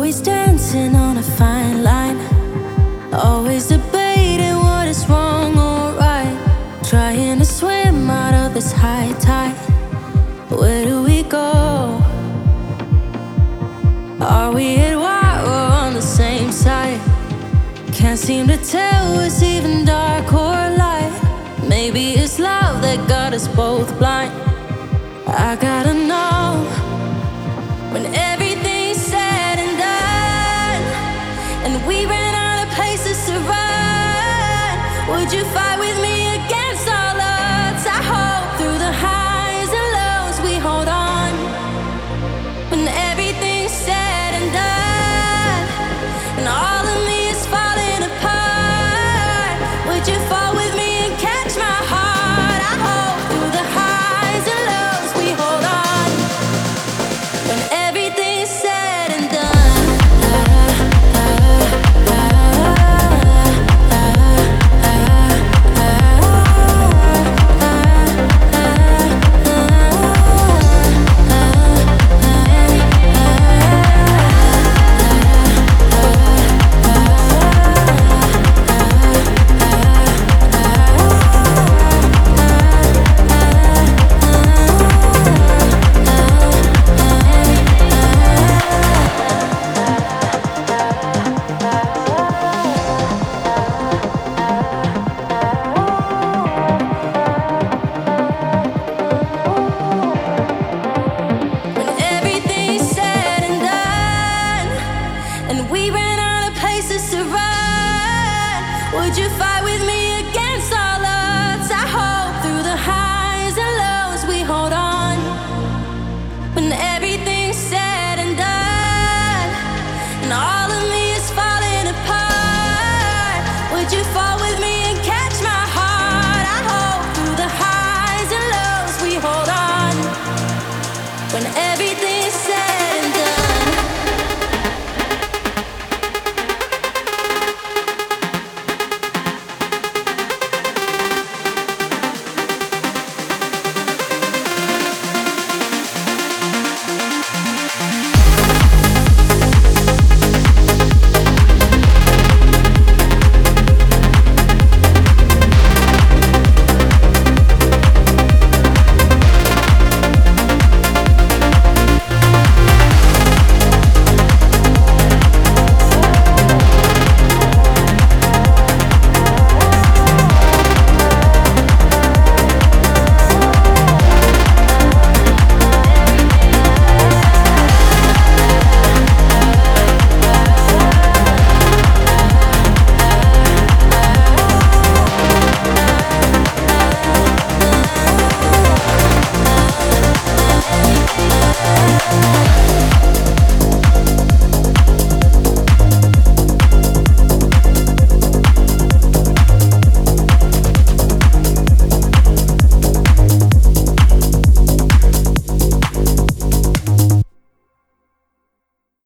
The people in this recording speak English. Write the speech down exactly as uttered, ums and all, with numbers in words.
always dancing on a fine line, always debating what is wrong or right, trying to swim out of this high tide. Where do we go? Are we at war or on the same side? Can't seem to tell what's even dark or light. Maybe it's love that got us both blind. I gotta know, when everything's said and done, and we ran out of places to run, would you fight with me against all odds? I hope through the highs and lows we hold on. When everything's said and done, and all of me is falling apart, would you fall with me and catch my heart? I hope through the highs and lows we hold on. When everything's said and done. And we ran out of places to run. Would you fight?